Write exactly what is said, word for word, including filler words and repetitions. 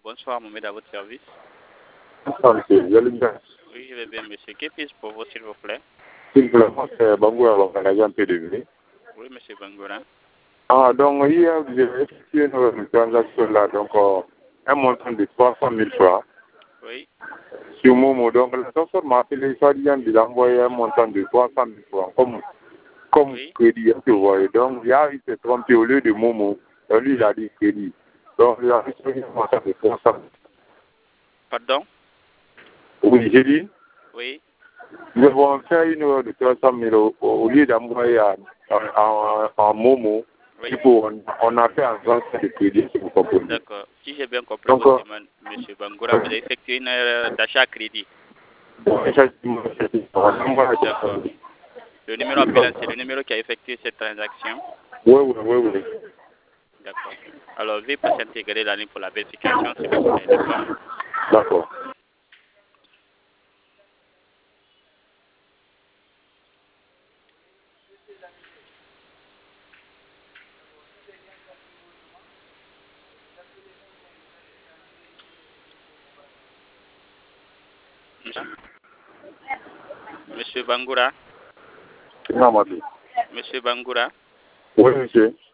bonsoir, Mohamed, à votre service. Bonsoir, monsieur. Vous allez bien? Oui, je vais bien, monsieur. Que puis-je pour vous, s'il vous plaît? S'il vous plaît, moi, c'est Bangoura, l'organisation P D V. Oui, monsieur Bangoura. Ah, donc, hier, vous avez effectué une transaction là, donc, euh, un montant de trois cent mille francs. Oui. Sur Momo, donc, la personne m'a appelé, ça dit, il a envoyé un montant de trois cent mille francs, comme, comme Oui. crédit, tu vois. Donc, il a, il s'est trompé au lieu de Momo. Donc, lui, il a dit crédit. Donc, il a reçu un montant de trois cent mille. Pardon? Oui, j'ai dit. Oui. Nous avons fait une heure de trois cent mille au, au lieu d'envoyer en, en, en Momo. Oui. Du coup, on, on a fait un transfert de crédit, si vous comprenez. D'accord. Si j'ai bien compris Donc, votre euh, demande, monsieur Bangoura, vous avez effectué une erreur d'achat à crédit. bon, effectivement, effectivement, on envoie la D'accord. Le numéro appelant, c'est le numéro qui a effectué cette transaction. Oui, oui, oui, oui. D'accord. Alors, veuillez patienter intégrer la ligne pour la vérification, s'il vous plaît. D'accord? D'accord. Monsieur, monsieur Bangoura. Non, Mati. Monsieur Bangoura. Oui, monsieur.